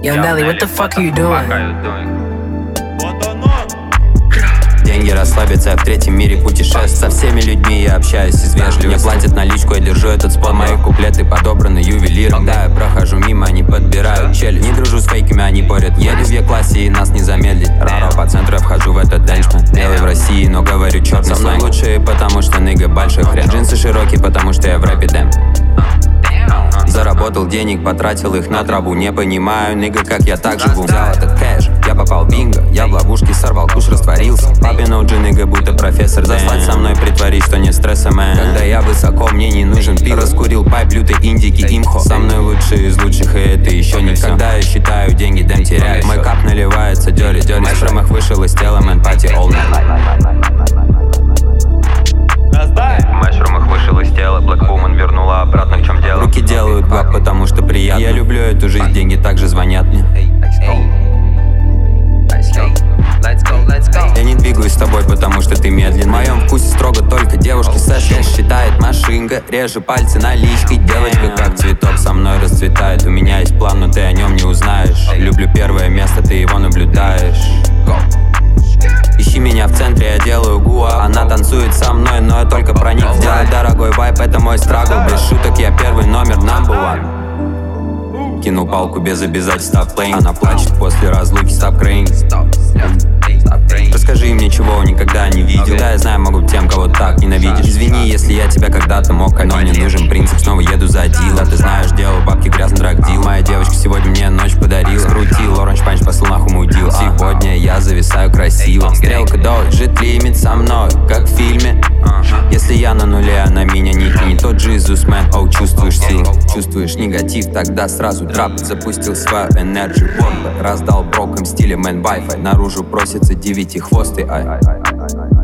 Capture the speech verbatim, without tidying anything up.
Yo, Nelly, what the fuck are you doing? Деньги расслабиться, в третьем мире путешествую. Со всеми людьми я общаюсь из вежливости. Мне платят наличку, я держу этот спот. Мои куплеты подобраны ювелиром. Когда я прохожу мимо, они подбирают челюсть. Не дружу с фейками, они порят. Еду в Е-классе и нас не замедлить. Раро по центру, я вхожу в этот дэншмен. Белый в России, но говорю черный сленг. Лучшие, потому что ныга большой хрен. Джинсы широкие, потому что я в рэпе дэм. Заработал денег, потратил их на траву. Не понимаю, ныга, как я так живу. Взял этот кэш, я попал в бинго. Я в ловушке сорвал куш, растворился. Папин оу джи, ныга, будто профессор. Заслать со мной, притворись, что не стресса, мэн. Когда я высоко, мне не нужен пиво. Раскурил пайп, лютой индики, имхо. Со мной лучшие из лучших, и это еще не все. Когда я считаю деньги, дэм теряюсь. Мой кап наливается, дёри, дёри. Мой шрамах вышел из тела, мэн, пати, all night. Мой шрамах вышел из тела, Black Woman вернула обратно, в чем дело. Руки делают баб, потому что приятно. Я люблю эту жизнь, деньги также звонят мне. Я не двигаюсь с тобой, потому что ты медленно. В моем вкусе строго только девушки сэшн. Считает машинка, режу пальцы наличкой. Девочка как цветок со мной расцветает. У меня есть план, но ты о нем не узнаешь. Люблю первое место, ты его наблюдаешь. Ищи меня в центре, я делаю гуа. Она танцует со мной, но я только проник. Сделай дорогой вайп, это мой страгл. Без шуток, я первый номер, number one. Кинул палку без обязательств, stop playing. Она плачет после разлуки, stop crying. Расскажи мне, чего никогда не видел. Да, я знаю, могу тем, кого так ненавидишь. Извини, если я тебя когда-то мог, но мне нужен принцип, снова еду за дил. А ты знаешь, делал бабки, грязный драгдил. Моя девочка сегодня мне ночь подарила. Скрутил, оранж панч послал нахуй мудил. Сегодня я зависаю красиво. Стрелка дожит лимит со мной, как в фильме. Если я на нуле, она меня не не тот же Иисус, мэн. Оу, чувствуешь силу, чувствуешь негатив, тогда сразу трап. Запустил свою энерджи, бомбы. Раздал броком стиле мэн Wi-Fi. Наружу просится девятихвостый, ай.